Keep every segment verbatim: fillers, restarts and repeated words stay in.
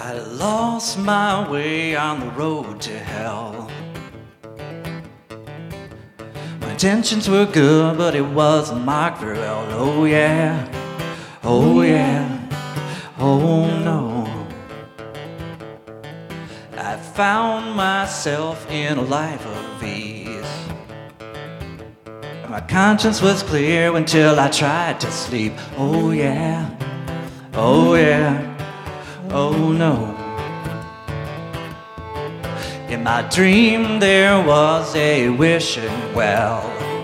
I lost my way on the road to hell. My intentions were good, but it wasn't marked very well. Oh yeah, oh yeah, oh no. I found myself in a life of ease. My conscience was clear until I tried to sleep. Oh yeah, oh yeah, oh no. In my dream there was a wishing well.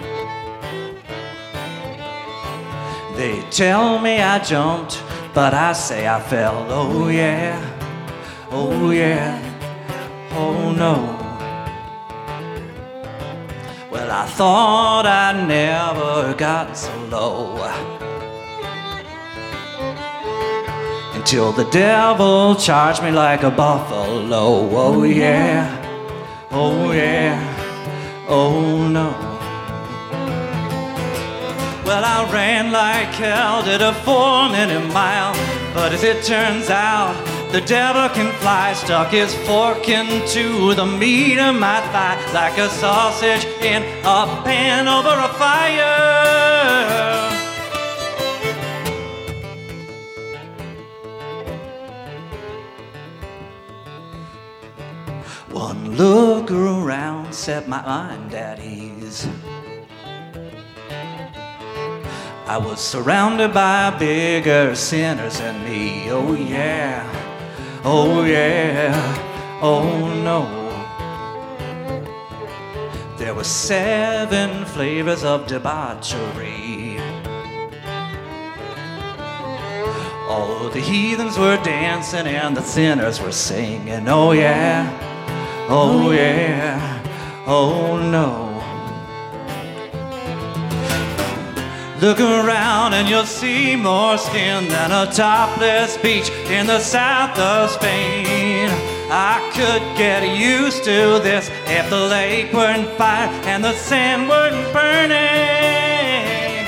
They tell me I jumped, but I say I fell. Oh yeah, oh yeah, oh no. Well, I thought I never got so low, until the devil charged me like a buffalo. Oh yeah, oh yeah, oh no. Well, I ran like hell, did a four-minute mile, but as it turns out, the devil can fly. Stuck his fork into the meat of my thigh, like a sausage in a pan over a fire. One look around set my mind at ease. I was surrounded by bigger sinners than me. Oh yeah, oh yeah, oh no. There were seven flavors of debauchery. All the heathens were dancing and the sinners were singing. Oh yeah, oh yeah, oh no. Look around and you'll see more skin than a topless beach in the south of Spain. I could get used to this if the lake weren't fire and the sand weren't burning.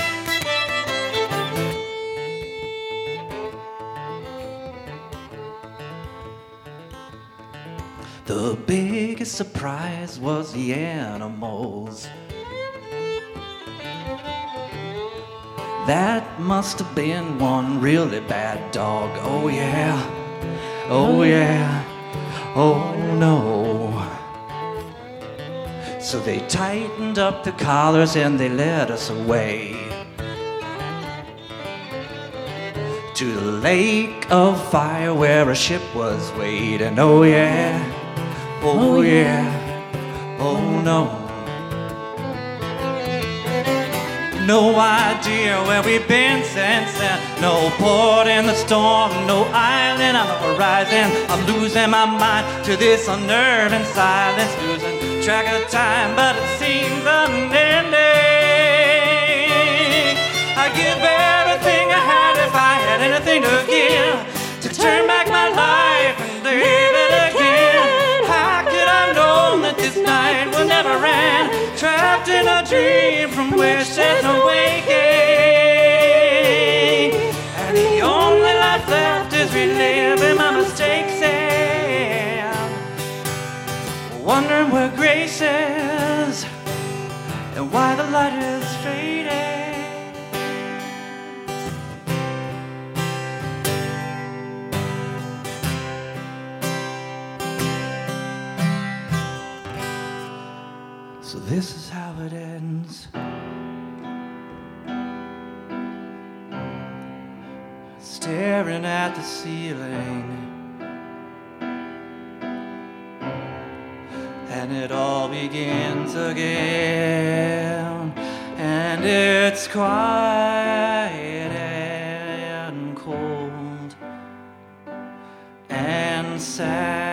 The biggest surprise was the animals. That must have been one really bad dog. Oh yeah, oh yeah, oh no. So they tightened up the collars and they led us away to the lake of fire where a ship was waiting. Oh yeah, oh yeah, oh no. No idea where we've been since then. No port in the storm, no island on the horizon. I'm losing my mind to this unnerving silence, losing track of time, but it seems unending. I'd give everything I had if I had anything to give, to turn back my life and live it again. How could I know that this night will never end? Trapped in a dream from which there's no waking, and the only life left is reliving my mistakes and wondering where grace is and why the light is fading. So this is how it ends. Staring at the ceiling, and it all begins again, and it's quiet and cold and sad.